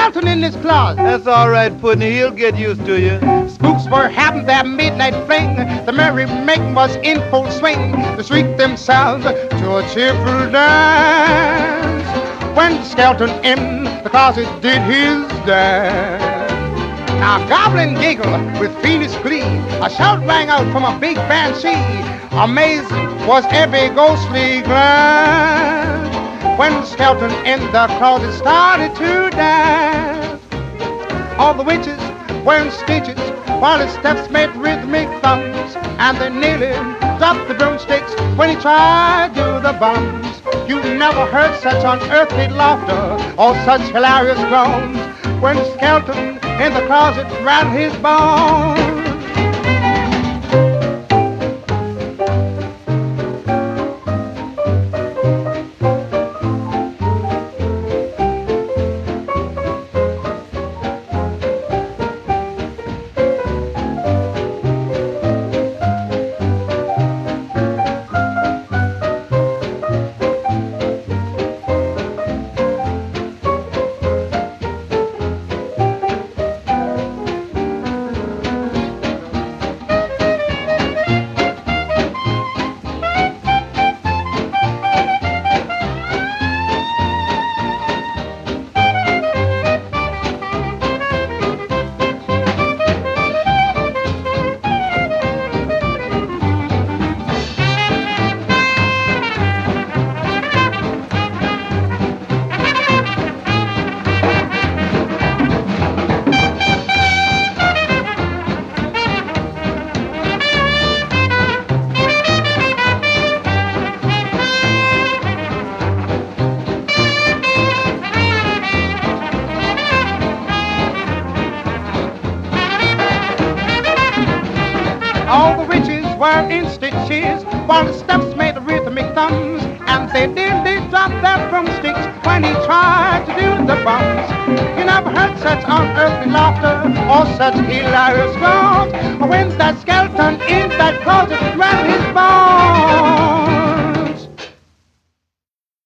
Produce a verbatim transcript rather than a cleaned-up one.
skeleton in his closet. That's all right, Putney. He'll get used to you. Spooks were having their midnight fling. The merry making was in full swing. They shrieked themselves to a cheerful dance when the skeleton in the closet did his dance. Now Goblin giggled with fiendish glee. A shout rang out from a big banshee. Amazed was every ghostly glance when the skeleton in the closet started to dance. All the witches were in stitches while his steps made rhythmic thumps, and they nearly dropped the broomsticks when he tried to do the bumps. You never heard such unearthly laughter or such hilarious groans when the skeleton in the closet rattled his bones. All the witches were in stitches while the steps made the rhythmic thumbs, and they nearly dropped their broomsticks when he tried to do the bumps. You never heard such unearthly laughter or such hilarious groans when that skeleton in that closet grabbed his bones.